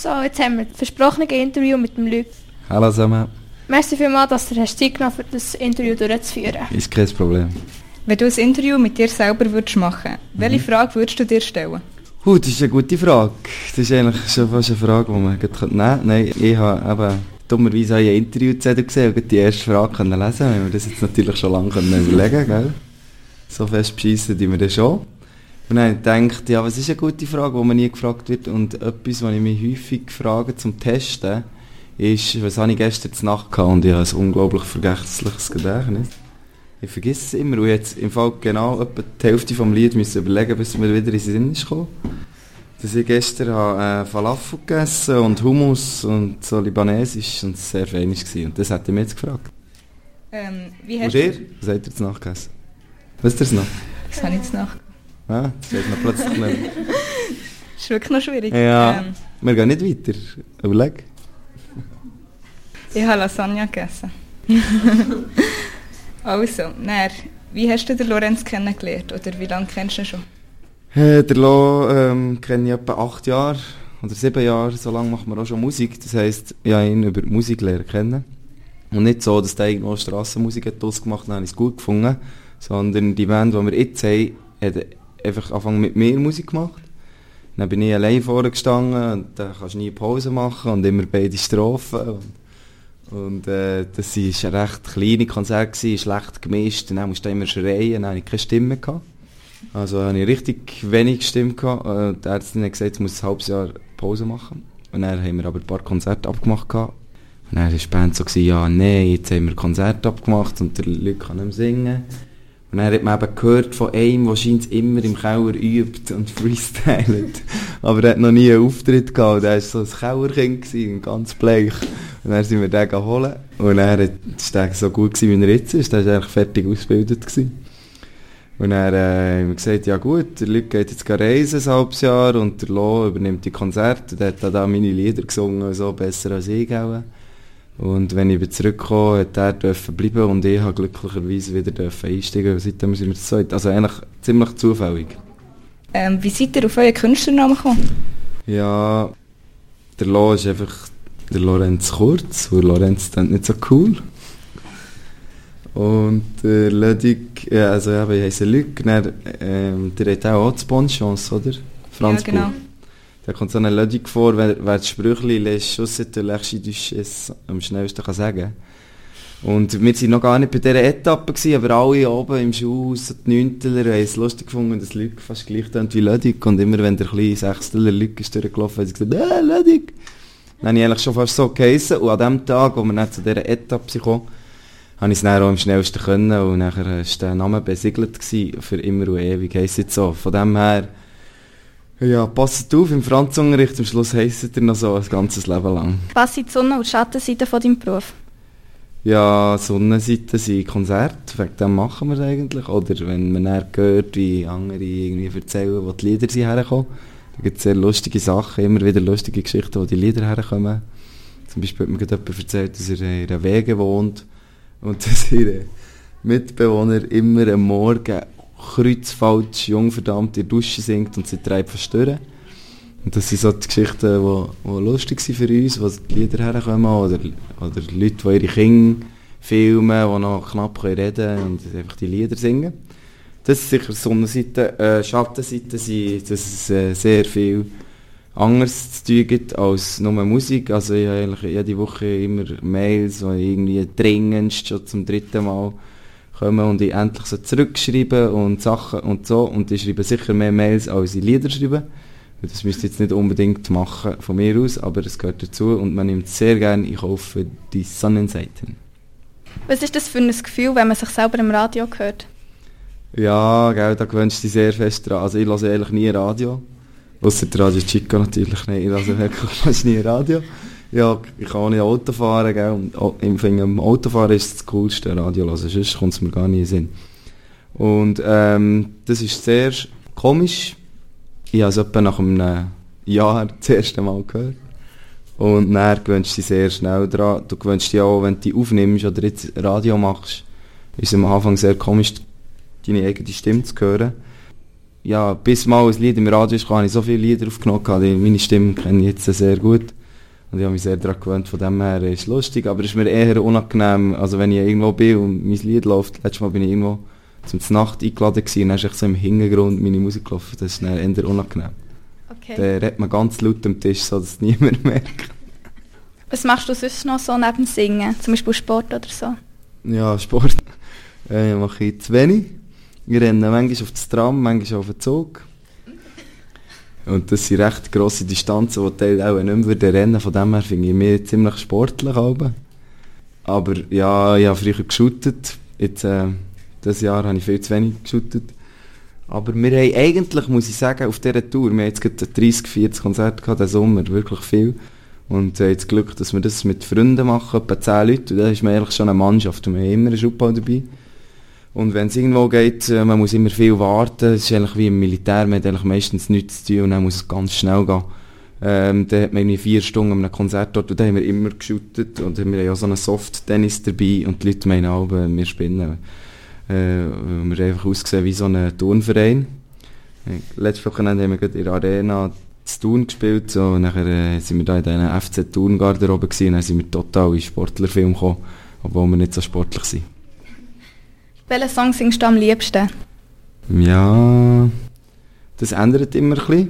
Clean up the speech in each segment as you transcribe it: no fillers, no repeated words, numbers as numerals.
So, jetzt haben wir das versprochene Interview mit dem Luc. Hallo zusammen. Merci vielmals, dass du Zeit genommen hast, das Interview durchzuführen. Ist kein Problem. Wenn du ein Interview mit dir selber würdest machen, welche Frage würdest du dir stellen? Das ist eine gute Frage. Das ist eigentlich schon fast eine Frage, die man nehmen könnte. Nein, ich habe eben dummerweise einen Interviewzettel gesehen und die erste Frage lesen können. Wenn wir das jetzt natürlich schon lange überlegen können. So fest beschissen die wir das schon. Und dann habe ich gedacht, ja, was ist eine gute Frage, die man nie gefragt wird. Und etwas, was ich mich häufig frage zum Testen, ist, was habe ich gestern Nacht gehabt und ich habe ein unglaublich vergessliches Gedächtnis. Ich vergesse es immer und jetzt im Fall genau etwa die Hälfte vom Lied müssen überlegen, bis mir wieder in den Sinn ist gekommen. Dass ich gestern habe, Falafel gegessen und Hummus und so libanesisch und es sehr fein war. Und das hat er mir jetzt gefragt. Wie hast und ihr? Was habt ihr jetzt nachgegessen? Wisst ihr es noch? Das habe ich jetzt nach. Ja, das wird noch plötzlich nicht. Das ist wirklich noch schwierig. Ja, wir gehen nicht weiter. Überleg. Ich habe Lasagne gegessen. Also, wie hast du den Lorenz kennengelernt oder wie lange kennst du ihn schon? Der Lo kenne ich etwa 8 Jahre oder 7 Jahre, so lange machen wir auch schon Musik. Das heisst, ich habe ihn über Musiklehre kennen. Und nicht so, dass der irgendwo Strassenmusik ausgemacht hat, dann habe ich es gut gefunden, sondern die Band, die wir jetzt haben, hat einfach angefangen mit mir Musik gemacht. Dann bin ich allein vorne gestanden und dann kannst du nie Pause machen und immer beide Strophen. Und das war ein recht kleines Konzert, schlecht gemischt, und dann musste ich immer schreien, dann hatte ich keine Stimme gehabt. Also hatte ich richtig wenig Stimme gehabt. Die Ärztin hat gesagt, ich muss ein halbes Jahr Pause machen. Und dann haben wir aber ein paar Konzerte abgemacht gehabt. Und dann war die Band so, ja, nein, jetzt haben wir Konzerte abgemacht und der Leute kann nicht mehr singen. Und dann hat man eben gehört von einem, der scheint immer im Keller übt und freestylt. Aber er hat noch nie einen Auftritt gehabt. Der war so ein Kellerkind, ganz bleich. Und dann sind wir den geholt. Und dann war der so gut, wie er jetzt ist. Der war eigentlich fertig ausgebildet gewesen. Und dann haben wir gesagt, ja gut, der Luc geht jetzt reisen, ein halbes Jahr, und der Lo übernimmt die Konzerte. Der hat da meine Lieder gesungen, so besser als ich auch. Und wenn ich wieder zurückkomme, hat er dürfen bleiben und ich habe glücklicherweise wieder dürfen einsteigen. Seitdem sind wir zu zweit. Also eigentlich ziemlich zufällig. Wie seid ihr auf euren Künstlernamen gekommen? Ja, der Lo ist einfach der Lorenz Kurz, weil Lorenz ist nicht so cool. Und der Ludwig, ja, also ich heisse Luc, der hat auch die Bonchance, oder? Franz ja, genau. Bull. Da kommt so ein Ludwig vor, wer das Sprüchli «Les chaussettes de l'archiduchesse» am schnellsten kann sagen. Und wir waren noch gar nicht bei dieser Etappe gewesen, aber alle oben im Schulhaus, so die Neunteler, haben es lustig gefunden, dass Luc fast gleich tönt wie Ludwig. Und immer wenn der kleine Sechsteler Luc ist durchgelaufen, haben sie gesagt Ludwig! Dann habe ich eigentlich schon fast so geheissen. Und an dem Tag, wo wir dann zu dieser Etappe kamen, habe ich es dann auch am schnellsten können. Und nachher war der Name besiegelt gewesen, für immer und ewig, heisst jetzt so. Von dem her, ja, passt auf, im Franzunterricht, am Schluss heisst er noch so ein ganzes Leben lang. Was sind die Sonne- und Schattenseiten von deinem Beruf? Ja, Sonnenseiten sind Konzerte, wegen dem machen wir es eigentlich. Oder wenn man dann hört, wie andere irgendwie erzählen, wo die Lieder sind hergekommen. Da gibt es sehr lustige Sachen, immer wieder lustige Geschichten, wo die Lieder herkommen. Zum Beispiel hat mir gerade jemand erzählt, dass er in einer Wege wohnt und dass ihre Mitbewohner immer am Morgen kreuzfalsch, jungverdammt in der Dusche singt und sie treibt verstören. Und das sind so die Geschichten, die lustig sind für uns, wo die Lieder herkommen, oder Leute, die ihre Kinder filmen, die noch knapp reden können und einfach die Lieder singen. Das ist sicher Sonnenseite. Schattenseiten sind, dass es sehr viel anderes zu tun gibt als nur Musik. Also ich habe eigentlich jede Woche immer Mails, die irgendwie dringendst schon zum 3. Mal kommen und ich endlich so zurückschreiben und Sachen und so. Und ich schreibe sicher mehr Mails, als ich Lieder schreibe. Das müsst ihr jetzt nicht unbedingt machen von mir aus, aber es gehört dazu und man nimmt sehr gerne in Kauf für die Sonnenseiten. Was ist das für ein Gefühl, wenn man sich selber im Radio hört? Ja, gell, da gewöhnst du dich sehr fest dran. Also ich höre eigentlich nie Radio. Ausser der Radio Chico natürlich. Nein, ich höre wirklich fast nie Radio. Ja, ich kann auch nicht Auto fahren, gell. Und im Autofahren ist das coolste Radio hören, sonst kommt es mir gar nicht in den Sinn. Und das ist sehr komisch. Ich habe es etwa nach einem Jahr das erste Mal gehört. Und dann gewöhnst du dich sehr schnell dran. Du gewöhnst dich auch, wenn du dich aufnimmst oder jetzt Radio machst, ist es am Anfang sehr komisch, deine eigene Stimme zu hören. ja, bis mal ein Lied im Radio ist, habe ich so viele Lieder aufgenommen, meine Stimme kenne ich jetzt sehr gut. Und ich habe mich sehr daran gewöhnt, von dem her ist es lustig, aber es ist mir eher unangenehm, also wenn ich irgendwo bin und mein Lied läuft, letztes Mal bin ich irgendwo zum Nacht eingeladen gewesen, und dann ist echt so im Hintergrund meine Musik gelaufen, das ist dann eher unangenehm. Okay. Dann redet man ganz laut am Tisch, so dass es niemand merkt. Was machst du sonst noch so neben Singen? Zum Beispiel Sport oder so? Ja, Sport mache ich zu wenig. Ich renne manchmal auf das Tram, manchmal auf den Zug. Und das sind recht grosse Distanzen, die ich auch nicht mehr rennen. Von dem her finde ich mich ziemlich sportlich. Aber ja, ich habe früher geshootet. Jetzt, dieses Jahr habe ich viel zu wenig geshootet. Aber wir haben eigentlich, muss ich sagen, auf dieser Tour, wir haben jetzt gerade 30, 40 Konzerte gehabt, diesen Sommer, wirklich viel. Und wir haben das Glück, dass wir das mit Freunden machen, etwa 10 Leute. Und da ist man eigentlich schon eine Mannschaft und wir haben immer einen Schubball dabei. Und wenn es irgendwo geht, man muss immer viel warten. Es ist eigentlich wie im Militär, man hat eigentlich meistens nichts zu tun und dann muss es ganz schnell gehen. Dann hat man irgendwie 4 Stunden an einem Konzert dort und dann haben wir immer geshootet. Und wir haben ja so einen Soft-Tennis dabei und die Leute meinen auch, wir spinnen. Wir einfach ausgesehen wie so ein Turnverein. Letztes Wochenende haben wir gerade in der Arena zu Thun gespielt, so, und nachher sind wir da in diesen FC Thun-Garderobe gewesen, und dann sind wir total in Sportlerfilm gekommen, obwohl wir nicht so sportlich sind. Welchen Song singst du am liebsten? Ja, das ändert immer ein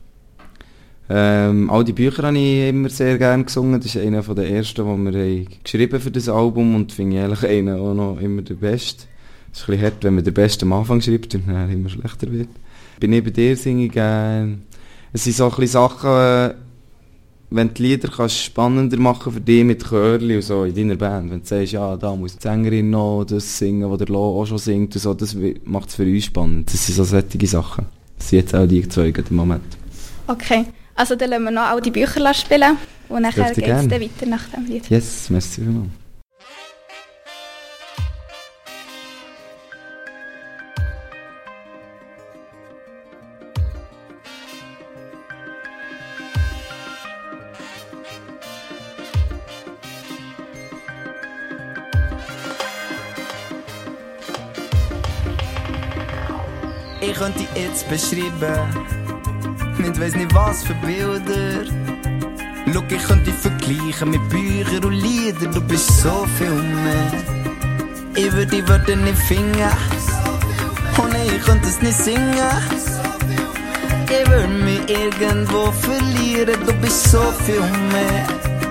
bisschen. All die Bücher habe ich immer sehr gerne gesungen, das ist einer der ersten, die wir geschrieben für das Album, und finde ich eigentlich einen auch noch immer der Beste. Es ist ein bisschen hart, wenn man den Besten am Anfang schreibt und dann immer schlechter wird. Bin ich bei dir, singe ich gerne. Es sind so ein bisschen Sachen, wenn du die Lieder kannst spannender machen für dich mit Chörli und so in deiner Band. Wenn du sagst, ja, da muss die Sängerin noch das singen, was der Lo auch schon singt und so, das macht es für uns spannend. Das sind so solche Sachen. Das sind jetzt auch die zwei im Moment. Okay, also dann lassen wir noch all die Bücher spielen und nachher geht es dann weiter nach dem Lied. Yes, merci vielmals. Ich könnte dich jetzt beschreiben, mit weiss nicht was für Bilder. Schau, ich könnte dich vergleichen mit Büchern und Liedern, du bist so viel mehr. Ich würde die Wörter nicht finden, oh nein, ich könnte es nicht singen. Ich würde mich irgendwo verlieren, du bist so viel mehr.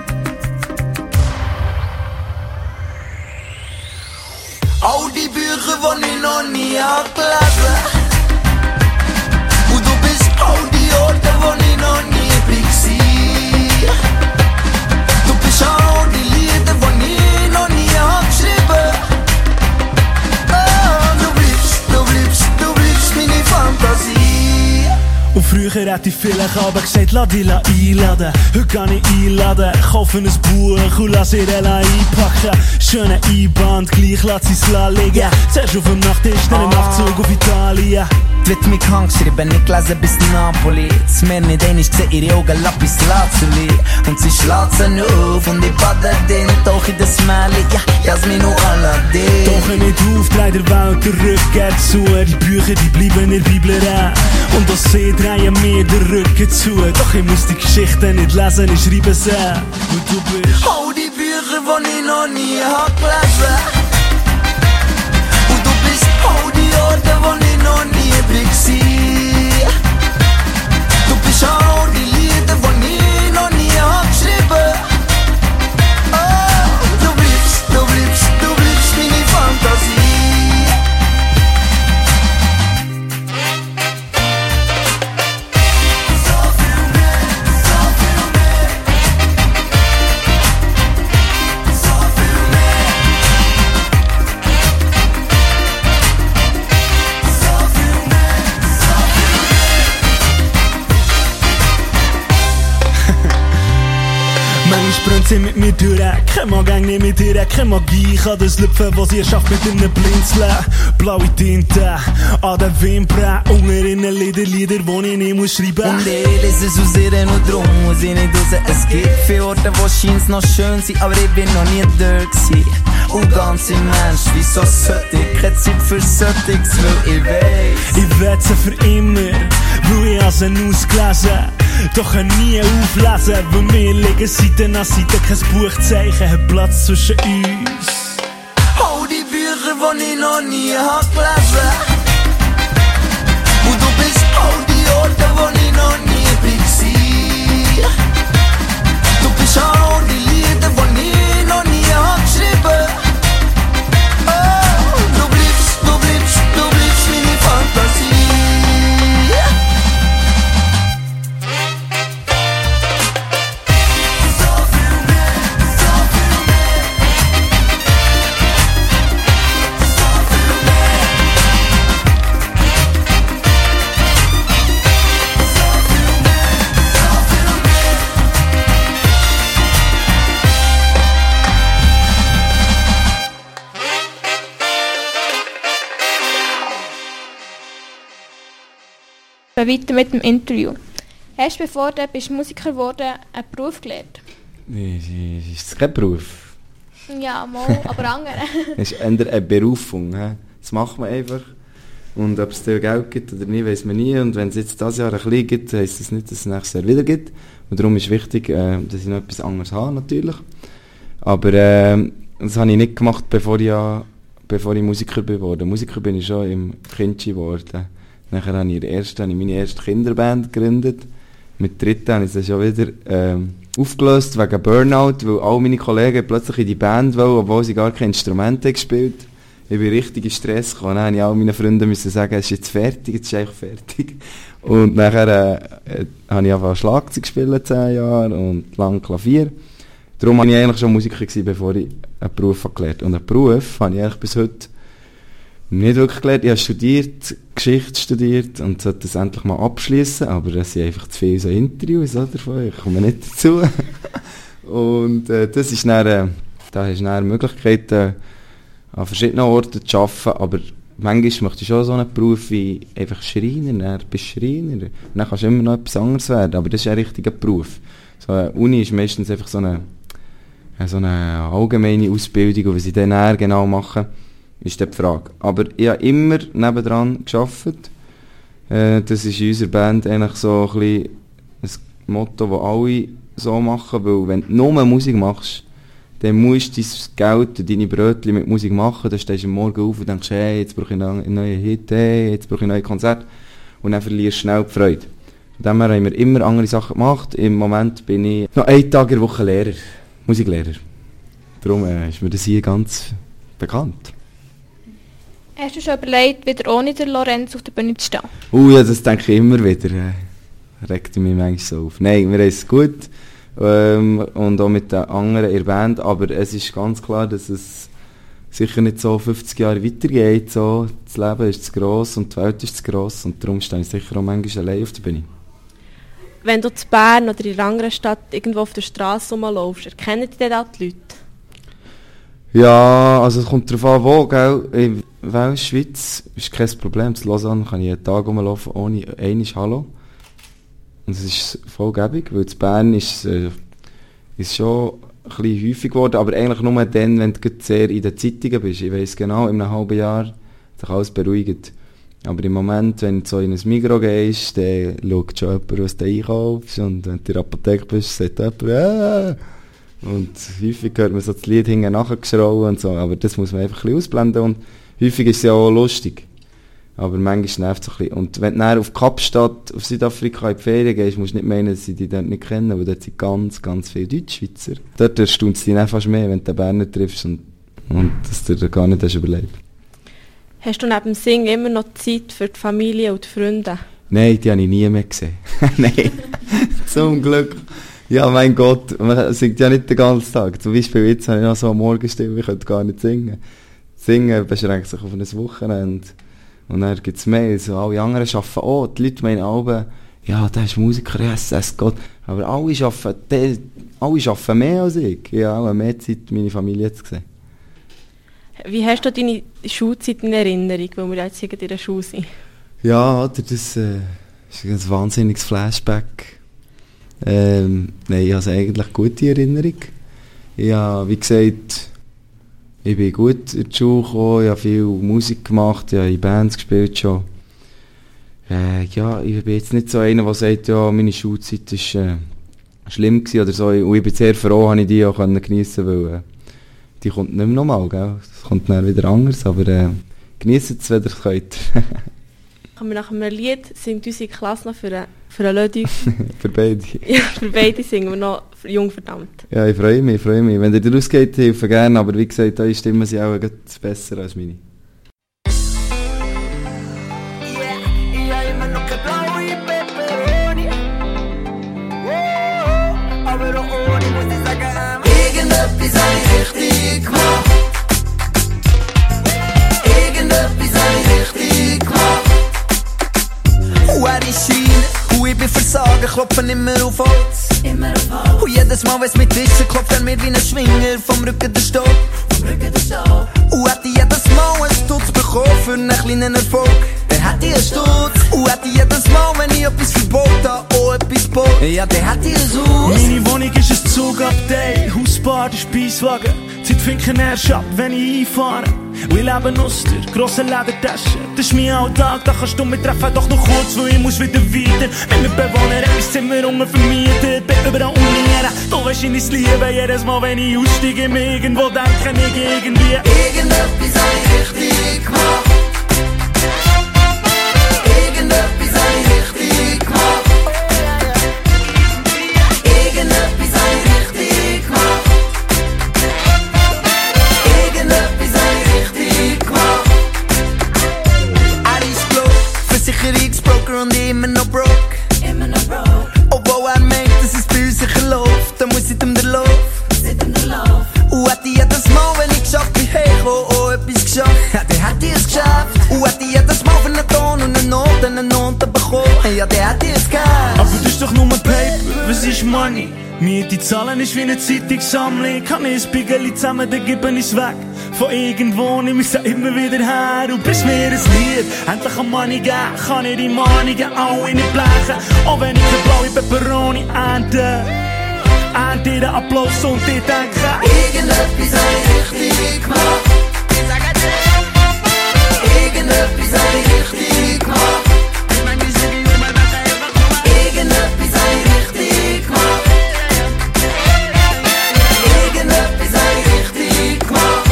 All die Bücher, die ich noch nie gelesen. Und du bist all die Orte, wo ich noch nie war. Du bist all die Lieder, die ich noch nie geschrieben. Oh, du bleibst meine Fantasie. Und früher hätte ich vielleicht aber gesagt, lass dich einladen. Heute kann ich einladen, kaufe ein Buch und lass ihr einpacken. Schöne Einband, gleich lass sie es liegen. Zuerst auf dem Nachttisch, dann im Nachtzug auf Italien. Die wird mich krank geschrieben, nicht gelesen bis Napoli. Das Meer nicht einmal gesehen, ihre Augen Lapis Lazuli. Und sie schlägt sie auf und ich bade den, tauch in das Meerli, ja, Jasmin und Aladdin. Tauche nicht auf, dreh der Welt den Rücken zu. Die Bücher, die bleiben in der Bibel rein. Und auch sie drehen mir den Rücken zu. Doch ich muss die Geschichten nicht lesen, ich schreibe sie. Und du bist all die Bücher, die ich noch nie gelesen. Und du bist all die Orte, wo ich noch nie war. Du bist all die Lieder, die ich noch nie geschrieben. Oh, du bleibst meine Fantasie. Manchmal springt sie mit mir durch, kein Gang nicht mit ihr, keine Magie kann das lüpfen, was ihr schafft mit einem Blinzeln. Blaue Tinte an den Wimpern, unter innen Lieder, die ich nicht muss schreiben. Und ich lese es aus ihr und drum muss ich nicht raus. Es gibt viele Orte, wo scheint's noch schön sind, aber ich bin noch nie dort gewesen. Und ganz im Mensch, wieso sollte ich keine Zeit für Solches, weil ich weiss. Ich wette sie für immer, weil ich sie ausgelesen, doch kann nie auflesen, weil wir liegen Seite an Seite, kein Buchzeichen hat Platz zwischen uns. All die Bücher, die ich noch nie hab gelesen. Und du bist all die Orte, wo ich noch nie war. Du bist all die Lieder, die ich noch nie hab geschrieben. Oh, du bleibst meine Fantasie. Weiter mit dem Interview. Hast du, bevor du Musiker geworden bist, einen Beruf gelernt? Ist es kein Beruf? Ja, mal, aber andere. Es ist eher eine Berufung. He? Das macht man einfach. Und ob es dir Geld gibt oder nicht, weiss man nie. Und wenn es jetzt dieses Jahr ein bisschen gibt, heisst das nicht, dass es nächstes Jahr wieder gibt. Und darum ist wichtig, dass ich noch etwas anderes habe, natürlich. Aber das habe ich nicht gemacht, bevor ich Musiker geworden bin. Musiker bin ich schon im Kindchi geworden. Nachher habe ich meine erste Kinderband gegründet. Mit dritten habe ich das schon wieder aufgelöst wegen Burnout, weil all meine Kollegen plötzlich in die Band wollen, obwohl sie gar keine Instrumente gespielt haben. Ich bin richtig in Stress gekommen. Dann musste ich all meinen Freunden müssen sagen, es ist jetzt fertig, jetzt ist eigentlich fertig. Und nachher habe ich angefangen Schlagzeug spielen, 10 Jahre, und lang Klavier. Darum war ich eigentlich schon Musiker gewesen, bevor ich einen Beruf gelernt habe. Und einen Beruf habe ich eigentlich bis heute nicht wirklich gelernt. Ich habe Geschichte studiert und sollte das endlich mal abschließen, aber es sind einfach zu viele so Interviews davon, ich komme nicht dazu. Und das ist dann, da hast du dann Möglichkeiten, an verschiedenen Orten zu arbeiten, aber manchmal möchte ich schon so einen Beruf wie einfach Schreiner, dann bist du Schreiner. Und dann kannst du immer noch etwas anderes werden, aber das ist ein richtiger Beruf. So eine Uni ist meistens einfach so eine allgemeine Ausbildung, und was sie dann genau machen, ist die Frage. Aber ich habe immer nebendran gearbeitet. Das ist in unserer Band eigentlich so ein bisschen ein Motto, das alle so machen, weil wenn du nur Musik machst, dann musst du dein Geld und deine Brötchen mit Musik machen, dann stehst du am Morgen auf und denkst, hey, jetzt brauche ich einen neuen Hit, hey, jetzt brauche ich ein neues Konzert, und dann verlierst du schnell die Freude. Von dem her haben wir immer andere Sachen gemacht. Im Moment bin ich noch 1 Tag in der Woche Lehrer, Musiklehrer. Darum ist mir das hier ganz bekannt. Hast du schon überlegt, wieder ohne den Lorenz auf der Bühne zu stehen? Ja, das denke ich immer wieder. Regt mich manchmal so auf. Nein, wir haben es gut. Und auch mit den anderen in der Band. Aber es ist ganz klar, dass es sicher nicht so 50 Jahre weitergeht. So. Das Leben ist zu gross und die Welt ist zu gross. Und darum stehe ich sicher auch manchmal allein auf der Bühne. Wenn du zu Bern oder in einer anderen Stadt irgendwo auf der Straße rumlaufst, erkennen dich dann die Leute? Ja, also es kommt darauf an, wo, gell? In Wels-Schweiz ist kein Problem. Zu Lausanne kann ich jeden Tag rumlaufen, ohne einmal Hallo. Und es ist voll gäbig, weil in Bern ist schon ein bisschen häufig geworden, aber eigentlich nur dann, wenn du sehr in den Zeitungen bist. Ich weiss genau, in einem halben Jahr hat sich alles beruhigt. Aber im Moment, wenn du so in ein Migros gehst, dann schaut schon jemand, was du einkaufst, und wenn du in der Apotheke bist, sagt jemand, Und häufig hört man so das Lied hinten nachgeschrauben und so, aber das muss man einfach ein bisschen ausblenden, und häufig ist es ja auch lustig. Aber manchmal nervt es ein bisschen. Und wenn du dann auf Kapstadt, auf Südafrika in die Ferien gehst, musst du nicht meinen, dass sie dich dort nicht kennen, weil dort sind ganz, ganz viele Deutschschweizer. Dort erstaunt es dich dann fast mehr, wenn du den Berner triffst und dass du dir gar nicht hast überlegt. Hast du neben dem Singen immer noch Zeit für die Familie und die Freunde? Nein, die habe ich nie mehr gesehen. Nein, zum Glück. Ja, mein Gott, man singt ja nicht den ganzen Tag. Zum Beispiel jetzt habe ich noch so eine Morgenstimme, ich könnte gar nicht singen. Singen beschränkt sich auf ein Wochenende. Und dann gibt es mehr, so alle anderen arbeiten auch. Die Leute meinen alle, ja, der ist Musiker, yes, Gott. Aber alle arbeiten, alle arbeiten mehr als ich. Ich habe auch mehr Zeit, meine Familie zu sehen. Wie hast du deine Schulzeit in Erinnerung, weil wir jetzt in der Schule sind? Ja, das ist ein wahnsinniges Flashback. Nein, ich habe eigentlich gute Erinnerung. Ich habe, wie gesagt, ich bin gut in die Schule gekommen, ich habe viel Musik gemacht, ich habe in Bands gespielt schon. Ja, ich bin jetzt nicht so einer, der sagt, ja, meine Schulzeit war schlimm gewesen oder so. Und ich bin sehr froh, dass ich die auch geniessen konnte, weil die kommt nicht mehr nochmal, gell? Es kommt dann wieder anders, aber geniessen es, wenn ihr es könnt. Nach einem Lied singt unsere Klasse noch für einen Lödig. Für beide. Ja, für beide singen wir noch «Jung verdammt». Ja, ich freue mich. Wenn ihr rausgeht, helfe gerne, aber wie gesagt, eure Stimmen sind auch besser als meine. Irgendetwas habe ich richtig gemacht. Irgendetwas habe ich richtig gemacht. Er ist Schein, ich bin Versager, klopfen immer auf Holz. Und jedes Mal, wenn es mit ist, klopft er mir wie ein Schwinger vom Rücken der Stock. Und hätte jedes Mal einen Stutz bekommen für einen kleinen Erfolg, dann hätte ich einen Stutz. Und hätte jedes Mal, wenn ich etwas verboten habe, auch etwas gebaut, ja, dann hätte ich ein Haus. Meine Wohnung ist ein Zugabteil, Hausbar, der Speiswagen. Zeit finken erst ab, wenn ich einfahre. Und ich lebe aus der grossen Ledertasche. Das ist mein Alltag, da kannst du mich treffen, doch noch kurz, weil ich muss wieder weiter. Mit meinen Bewohnern ein Zimmer vermietet, bin überall unieren. Du weisst, ich es liebe, jedes Mal, wenn ich aussteige, mir irgendwo denke ich irgendwie. Irgendetwas habe ich richtig gemacht. Irgendetwas habe ich richtig gemacht. Irgendetwas habe ich richtig gemacht. Irgendetwas habe ich richtig gemacht. Er ist Glock, Versicherungsbroker und ich immer noch broke. Obwohl er meint, dass es bei uns sicher läuft, dann muss ich ihm den Lauf. Und hätte jedes Mal, wenn ich geschafft bin, hey, auch etwas geschafft, ja, dann hätte ich es geschafft. Und hätte jedes Mal für einen Ton und eine Note bekommen, ja, dann hätte ich es gegeben. Aber das ist doch nur Paper, was ist Money? Miete zahlen ist wie eine Zeitungssammlung. Kann ich ein Spiegel zusammen, dann gebe ich es weg. Von irgendwo nehme ich es immer wieder her. Und bis mir ein Lied endlich an Money geben, kann ich die Mahnungen alle nicht blechen. Auch wenn ich eine blaue Pepperoni ernte. Ernte den Applaus und die denken, irgendetwas habe ich richtig gemacht. Irgendetwas habe ich richtig gemacht. Irgendetwas habe ich richtig gemacht. Irgendetwas habe ich richtig gemacht.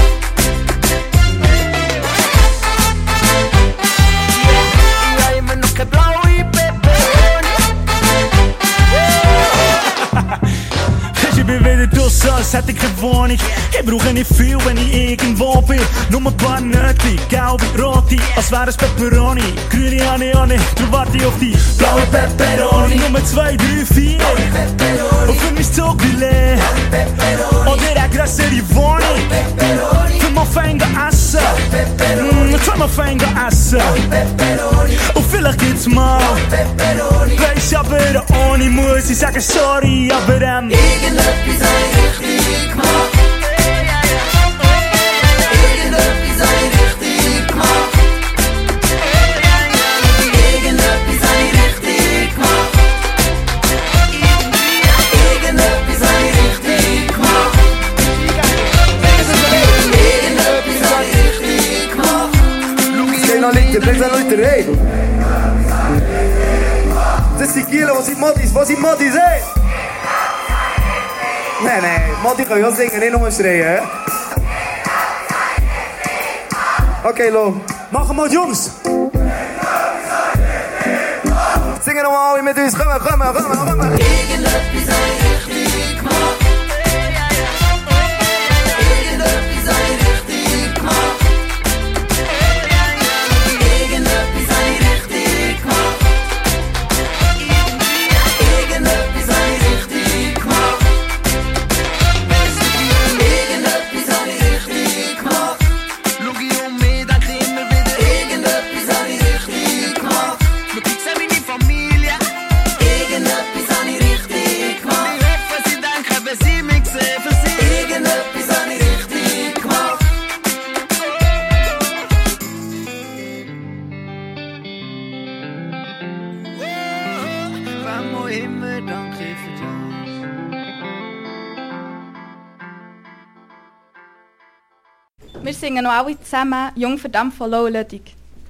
Ich habe immer noch keine blaue Pepperoni. ich bin wieder draussen, als hätte ich keine Wohnung. Ich brauche nicht viel, wenn ich irgendwo bin. Nur ein paar Nöte, gelbe, rote, als wäre es Pepperoni. Grüne habe ich auch nicht, darum warte ich auf die blaue Pepperoni. Nummer 2, 3, 4 und für mich Zuckerle oder eine grössere Wohnung. Für mal fein essen, zweimal fein essen. Und vielleicht gibt's mal weiss, aber ohne muss ich sagen sorry, aber Irgendetwas habe ich richtig gemacht. Irgendetwas habe ich richtig gemacht. Irgendetwas habe ich richtig gemacht. Irgendetwas habe ich richtig gemacht. Irgendetwas habe ich richtig gemacht. Geh noch Leute, bring noch Leute, hey! Das sind Kilo, was sind Modis, hey! Nee, Modi können ja singen, nicht nur schreien. Okay, Lo. Machen wir, Jungs! Singen nochmal alle mit uns, komm! Irgendetwas habe ich richtig gemacht. Irgendetwas habe ich richtig gemacht. Irgendetwas habe ich richtig gemacht. Irgendetwas habe ich richtig gemacht. Irgendetwas habe ich richtig gemacht. Schau ich mich, denke immer wieder. Irgendetwas habe ich richtig gemacht. Schau ich sehe meine Familie. Irgendetwas habe ich richtig gemacht. Wir singen noch alle zusammen «Jung verdammt» von Low Ludwig.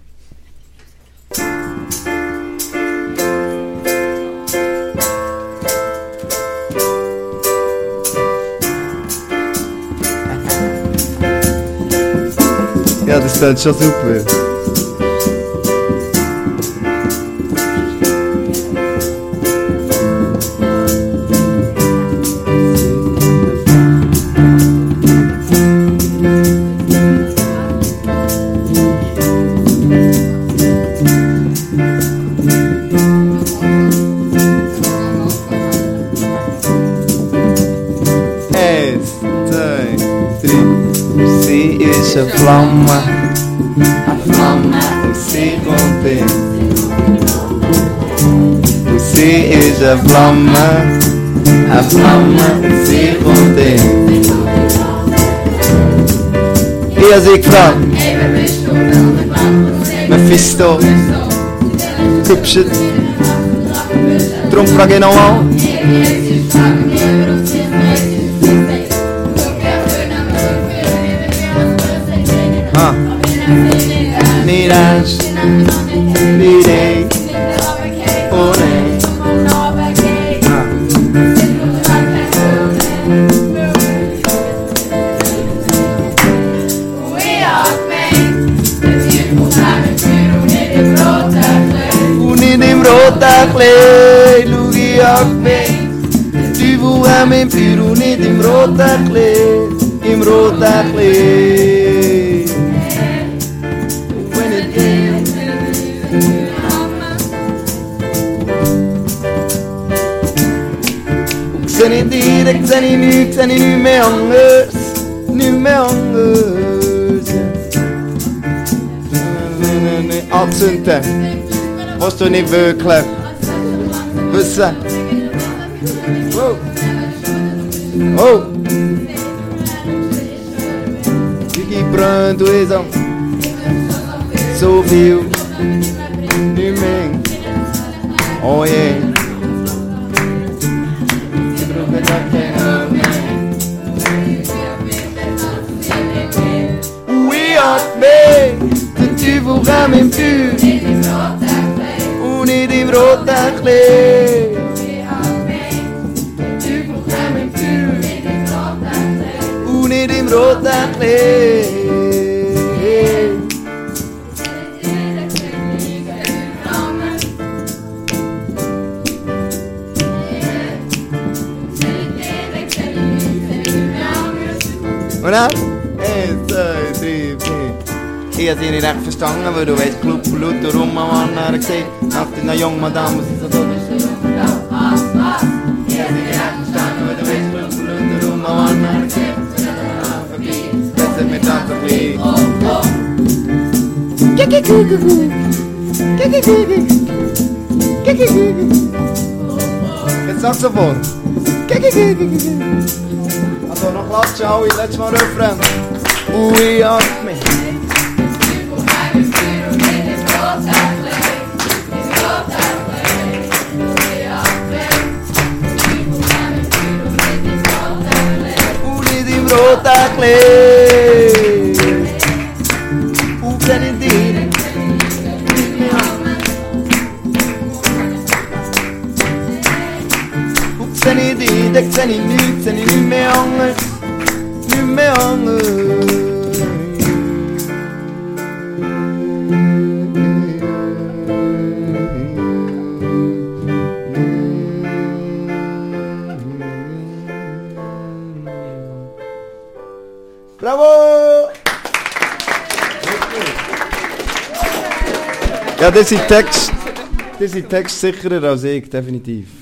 Ja, das klingt schon super. Een Flamme, você contém. Você é a Flamme, você contém. E als ik vraag, Mephisto, Cupshit, drum vraag ik nou al. Mirage, mirei, onei. Unie dem rota klee, lugi op mee. Du voel mijn vuur, unie dem rota klee, im rota klee. Zijn in direct, zijn in nu meer anders, Nee, abzünden, was du nicht wirklich wissen. Wow. Oh. Digi brand, du is am so viel, nicht mehr. Oh yeah. Tu voudras même plus On est des rota clés Tu voudras même plus On est des rota clés Voilà 1, 2, 3, 4 Ich hab sie nicht recht verstanden, weil du weißt, Club und Luther rum am anderen gesehen. Nach deiner jungen Madame muss ich so tun. Ich hab sie nicht recht verstanden, weil du weißt, Club und Luther rum am anderen gesehen. Jetzt hat mir das ein bisschen... Jetzt sag's sofort. Also noch klatschen alle, letztes Mal Refrain. We are me. Rota clé Open in dire Open in dire Ik zijn niet meer anders Nu meer anders Bravo! Ja, deze tekst sicherer als ik, definitiv.